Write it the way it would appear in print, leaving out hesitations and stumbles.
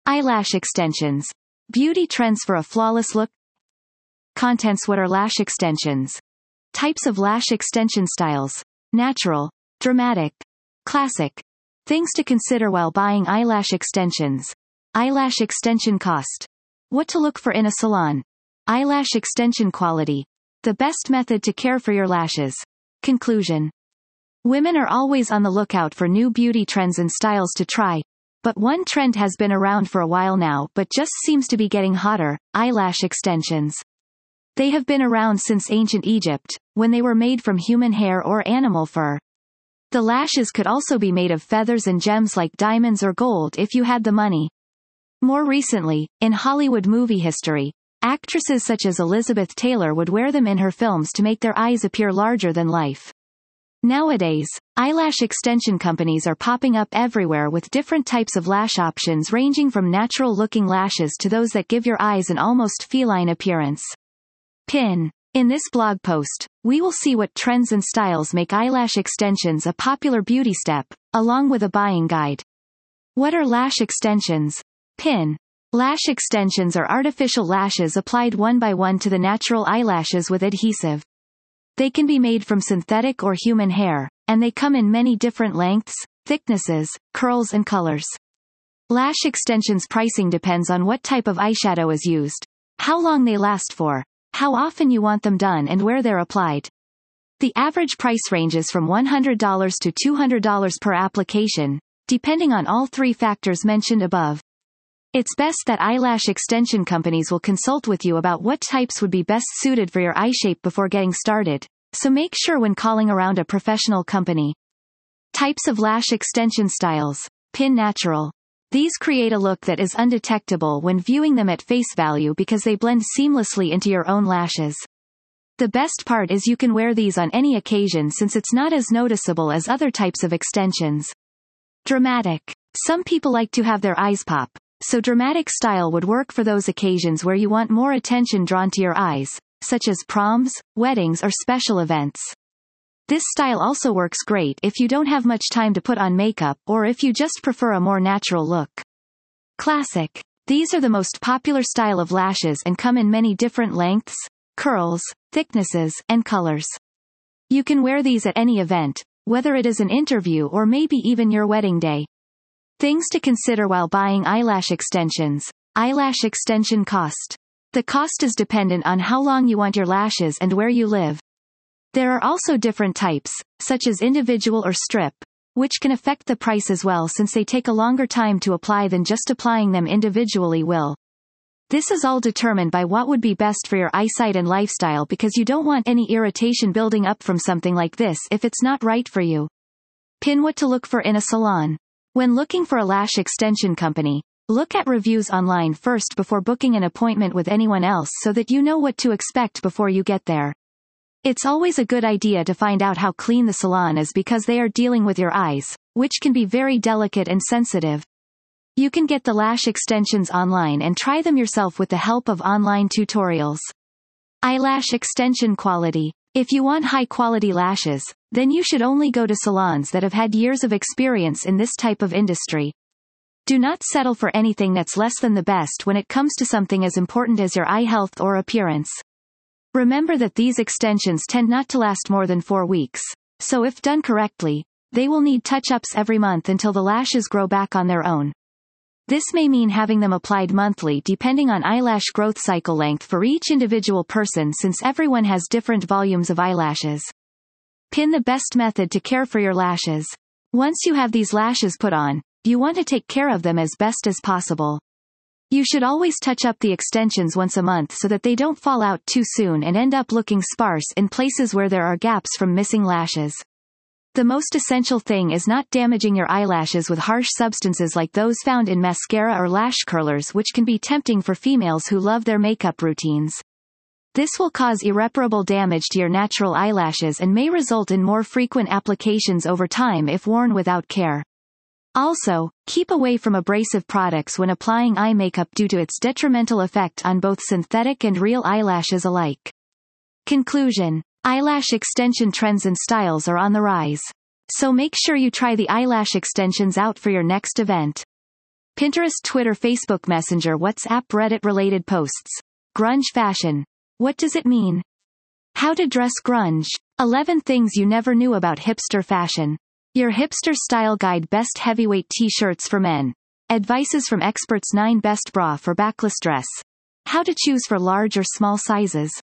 Eyelash extensions. Beauty trends for a flawless look. Contents. What are lash extensions? Types of lash extension styles. Natural, dramatic, classic. Things to consider while buying eyelash extensions. Eyelash extension cost. What to look for in a salon. Eyelash extension quality. The best method to care for your lashes. Conclusion. Women are always on the lookout for new beauty trends and styles to try, but one trend has been around for a while now but just seems to be getting hotter: eyelash extensions. They have been around since ancient Egypt, when they were made from human hair or animal fur. The lashes could also be made of feathers and gems like diamonds or gold if you had the money. More recently, in Hollywood movie history, actresses such as Elizabeth Taylor would wear them in her films to make their eyes appear larger than life. Nowadays, eyelash extension companies are popping up everywhere with different types of lash options ranging from natural-looking lashes to those that give your eyes an almost feline appearance. Pin. In this blog post, we will see what trends and styles make eyelash extensions a popular beauty step, along with a buying guide. What are lash extensions? Pin. Lash extensions are artificial lashes applied one by one to the natural eyelashes with adhesive. They can be made from synthetic or human hair, and they come in many different lengths, thicknesses, curls and colors. Lash extensions pricing depends on what type of eyeshadow is used, how long they last for, how often you want them done and where they're applied. The average price ranges from $100 to $200 per application, depending on all three factors mentioned above. It's best that eyelash extension companies will consult with you about what types would be best suited for your eye shape before getting started, so make sure when calling around a professional company. Types of lash extension styles. Pin. Natural. These create a look that is undetectable when viewing them at face value because they blend seamlessly into your own lashes. The best part is you can wear these on any occasion since it's not as noticeable as other types of extensions. Dramatic. Some people like to have their eyes pop, so dramatic style would work for those occasions where you want more attention drawn to your eyes, such as proms, weddings or special events. This style also works great if you don't have much time to put on makeup or if you just prefer a more natural look. Classic. These are the most popular style of lashes and come in many different lengths, curls, thicknesses, and colors. You can wear these at any event, whether it is an interview or maybe even your wedding day. Things to consider while buying eyelash extensions. Eyelash extension cost. The cost is dependent on how long you want your lashes and where you live. There are also different types, such as individual or strip, which can affect the price as well since they take a longer time to apply than just applying them individually will. This is all determined by what would be best for your eyesight and lifestyle because you don't want any irritation building up from something like this if it's not right for you. Pin. What to look for in a salon. When looking for a lash extension company, look at reviews online first before booking an appointment with anyone else so that you know what to expect before you get there. It's always a good idea to find out how clean the salon is because they are dealing with your eyes, which can be very delicate and sensitive. You can get the lash extensions online and try them yourself with the help of online tutorials. Eyelash extension quality. If you want high-quality lashes, then you should only go to salons that have had years of experience in this type of industry. Do not settle for anything that's less than the best when it comes to something as important as your eye health or appearance. Remember that these extensions tend not to last more than 4 weeks, so if done correctly, they will need touch-ups every month until the lashes grow back on their own. This may mean having them applied monthly depending on eyelash growth cycle length for each individual person since everyone has different volumes of eyelashes. Pin. The best method to care for your lashes. Once you have these lashes put on, you want to take care of them as best as possible. You should always touch up the extensions once a month so that they don't fall out too soon and end up looking sparse in places where there are gaps from missing lashes. The most essential thing is not damaging your eyelashes with harsh substances like those found in mascara or lash curlers, which can be tempting for females who love their makeup routines. This will cause irreparable damage to your natural eyelashes and may result in more frequent applications over time if worn without care. Also, keep away from abrasive products when applying eye makeup due to its detrimental effect on both synthetic and real eyelashes alike. Conclusion. Eyelash extension trends and styles are on the rise. So make sure you try the eyelash extensions out for your next event. Pinterest, Twitter, Facebook Messenger, WhatsApp, Reddit related posts. Grunge fashion. What does it mean? How to dress grunge. 11 things you never knew about hipster fashion. Your hipster style guide. Best heavyweight t-shirts for men. Advices from experts. 9 best bra for backless dress. How to choose for large or small sizes.